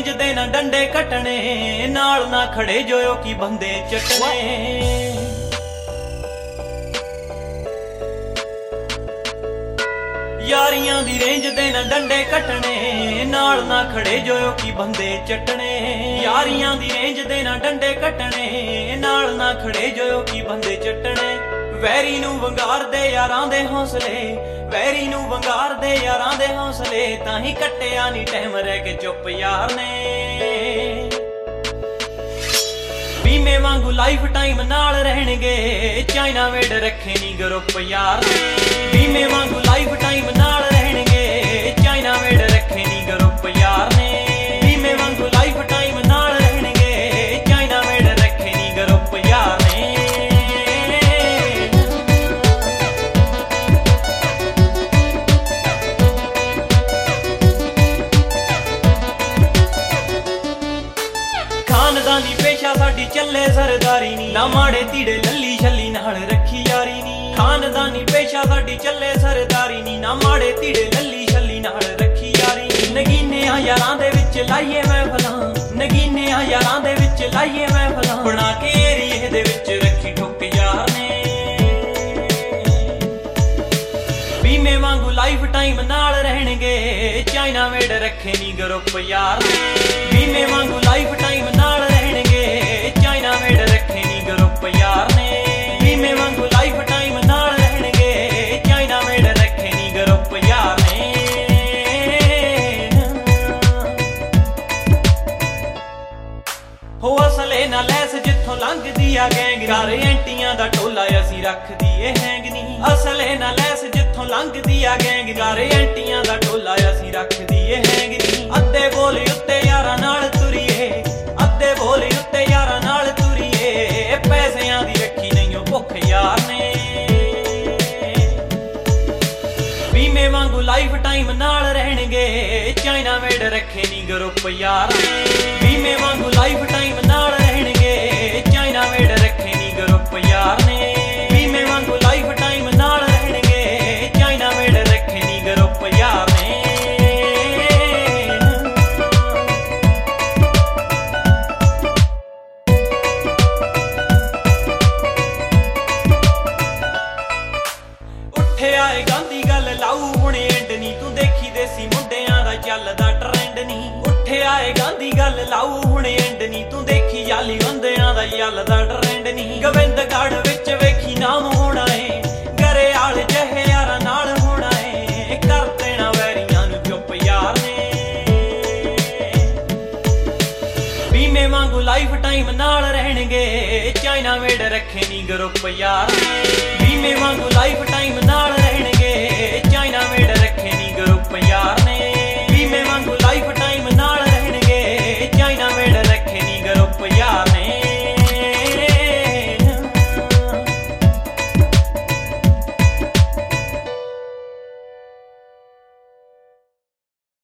Range ਦੇ ਨਾ ਡੰਡੇ ਕੱਟਣੇ, ਨਾਲ ਨਾ ਖੜੇ ਜੋਇਓ ਕੀ ਬੰਦੇ ਚੱਟਣੇ। ਯਾਰੀਆਂ ਦੀ ਰੇਂਜ ਦੇ ਨਾ ਡੰਡੇ ਕੱਟਣੇ, ਨਾਲ ਨਾ ਖੜੇ ਜੋਇਓ ਕੀ ਬੰਦੇ ਚੱਟਣੇ। ਯਾਰੀਆਂ ਦੀ ਰੇਂਜ ਦੇ ਨਾ ਡੰਡੇ ਕੱਟਣੇ, ਨਾਲ ਨਾ ਖੜੇ ਜੋਇਓ ਕੀ ਬੰਦੇ ਚੱਟਣੇ। ਵੈਰੀ ਨੂੰ ਵੰਗਾਰਦੇ ਯਾਰਾਂ ਦੇ ਹੌਸਲੇ, ਵੈਰੀ ਨੂੰ ਵੰਗਾਰਦੇ ਯਾਰਾਂ ਦੇ ਹੌਸਲੇ, ਤਾਂ ਹੀ ਕੱਟਿਆ ਨੀ ਟਾਈਮ ਰਹਿ ਕੇ ਚੁੱਪ ਯਾਰ ਨੇ। ਬੀਮੇ ਵਾਂਗੂ ਲਾਈਫ ਟਾਈਮ ਨਾਲ ਰਹਿਣਗੇ, ਚਾਈਨਾ ਵੇਡ ਰੱਖੇ ਨੀ ਗਰੁੱਪ ਯਾਰ ਨੇ। ਬੀਮੇ ਵਾਂਗੂ ਲਾਈਫ ਟਾਈਮ ਨਾਲ ਰਹਿਣਗੇ, ਚਾਈਨਾ ਵੇਡ ਰੱਖੇ ਨੀ ਗਰੁੱਪ ਯਾਰ ਨੇ। ਬੀਮੇ ਵਾਂਗੂ ਲਾਈਫ ਟਾਈਮ ਨਾਲ ਰਹਿਣਗੇ, ਚਾਈਨਾ ਵੇਡ ਰੱਖੇ ਨੀ ਗਰੁੱਪ ਯਾਰ ਨੇ। ਖਾਨਦਾਨੀ ਪੇਸ਼ਾ ਸਾਡੀ ਚੱਲੇ ਸਰਦਾਰੀ ਨੀ, ਨਾ ਮਾੜੇ ਧੀੜੇ ਲੱਲੀ ਛੱਲੀ ਨਾਲ ਰੱਖੀ ਯਾਰੀ ਨੀ। ਖਾਨਦਾਨੀ ਪੇਸ਼ਾ ਸਾਡੀ ਚੱਲੇ ਸਰਦਾਰੀ ਨੀ, ਨਾ ਮਾੜੇ ਧੀੜੇ ਲੱਲੀ ਛੱਲੀ ਨਾਲ ਰੱਖੀ ਯਾਰੀ ਨੀ। ਨਗੀਨਿਆਂ ਯਾਰਾਂ ਦੇ ਵਿੱਚ ਲਾਈਏ ਮਹਿਫਲਾਂ, ਨਗੀਨਿਆਂ ਯਾਰਾਂ ਦੇ ਵਿੱਚ ਲਾਈਏ ਮਹਿਫਲਾਂ, ਬਣਾ ਕੇ ਏਰੀਏ ਦੇ ਵਿੱਚ ਰੱਖੀ ਠੁੱਕ ਯਾਰ ਨੇ। ਬੀਮੇ ਵਾਂਗੂ ਲਾਈਫ ਟਾਈਮ ਨਾਲ ਰਹਿਣਗੇ, ਚਾਈਨਾ ਵੇਡ ਰੱਖੇ ਨੀ ਗਰੁੱਪ ਯਾਰ ਨੇ। ਬੀਮੇ ਵਾਂਗੂ ਲਾਈਫ ਟਾਈਮ ਨਾਲ ਰਹਿਣਗੇ, ਚਾਈਨਾ ਵੇਡ ਰੱਖੇ ਨੀ ਗਰੁੱਪ ਯਾਰ ਨੇ। ਬੀਮੇ ਵਾਂਗੂ ਲਾਈਫ ਟਾਈਮ ਨਾਲ ਰਹਿਣਗੇ, ਚਾਈਨਾ ਵੇਡ ਰੱਖੇ ਨੀ ਗਰੁੱਪ ਯਾਰ ਨੇ। ਹੋ ਅਸਲੇ ਨਾ ਲੈਸ ਜਿੱਥੋਂ ਲੰਘਦੀ ਆ ਗੈਂਗ, ਘਰ ਐਂਟੀਆਂ ਦਾ ਟੋਲਾ ਅਸੀਂ ਰੱਖਦੀ ਏ ਹੈਂਗ ਨੀ। ਅਸਲੇ ਨਾ ਲੈਸ ਜਿੱਥੋਂ ਲੰਘਦੀ ਆ ਗੈਂਗ, ਘਰ ਐਂਟੀਆਂ ਦਾ ਟੋਲਾ ਅਸੀਂ ਰੱਖਦੀ ਏ ਹੈਂਗ ਨੀ। ਅੱਧੇ ਬੋਲ ਉੱਤੇ ਯਾਰਾਂ ਨਾਲ ਤੁਰੀਏ, ਅੱਧੇ ਬੋਲ ਉੱਤੇ ਯਾਰਾਂ ਨਾਲ ਤੁਰੀਏ, ਪੈਸਿਆਂ ਦੀ ਰੱਖੀ ਨਹੀਂ ਉਹ ਭੁੱਖ ਯਾਰ ਨੇ। ਬੀਮੇ ਵਾਂਗੂ ਲਾਈਫ ਟਾਈਮ ਨਾਲ ਰਹਿਣਗੇ, ਚਾਈਨਾ ਵੇਡ ਰੱਖੇ ਨੀ ਗਰੁੱਪ ਯਾਰ ਨੇ। ਬੀਮੇ ਵਾਂਗੂ ਲਾਈਫ ਟਾਈਮ ਨਾਲ ਰਹਿਣਗੇ, ਚਾਈਨਾ ਵੇਡ ਰੱਖੇ ਨੀ ਗਰੁੱਪ ਯਾਰ ਨੇ। ਬੀਮੇ ਵਾਂਗੂ ਲਾਈਫ ਟਾਈਮ ਨਾਲ ਰਹਿਣਗੇ, ਚਾਈਨਾ ਵੇਡ ਰੱਖੇ ਨੀ ਗਰੁੱਪ ਯਾਰ ਨੇ। ਉੱਠਿਆ ਏ ਗਾਂਧੀ ਗੱਲ ਲਾਊ ਹੁਣ ਐਂਡ ਨੀ, ਤੂੰ ਦੇਖੀ ਦੇਸੀ ਮੁੰਡਿਆਂ ਦਾ ਚੱਲਦਾ ਟਰੈਂਡ ਨੀ। ਉੱਠਿਆ ਏ ਗਾਂਧੀ ਗੱਲ ਲਾਊ ਹੁਣ ਐਂਡ ਨੀ, ਤੂੰ ਦੇਖੀ ਯਾਲੀ ਬੰਦਿਆਂ ਦਾ ਚੱਲਦਾ ਟਰੈਂਡ ਨੀ। ਗੋਬਿੰਦਗੜ੍ਹ ਵਿੱਚ ਵੇਖੀ ਨਾਮ ਹੋਣਾ ਏ, ਗਰੇਆਲ ਜਿਹੇ ਯਾਰਾਂ ਨਾਲ ਹੋਣਾ ਏ, ਕਰ ਦੇਣਾ ਵੈਰੀਆਂ ਨੂੰ ਚੁੱਪ ਯਾਰ ਨੇ। ਬੀਮੇ ਵਾਂਗੂ ਲਾਈਫ ਟਾਈਮ ਨਾਲ ਰਹਿਣਗੇ, ਚਾਈਨਾ ਵੇਡ ਰੱਖੇ ਨੀ ਗਰੁੱਪ ਯਾਰ ਨੇ।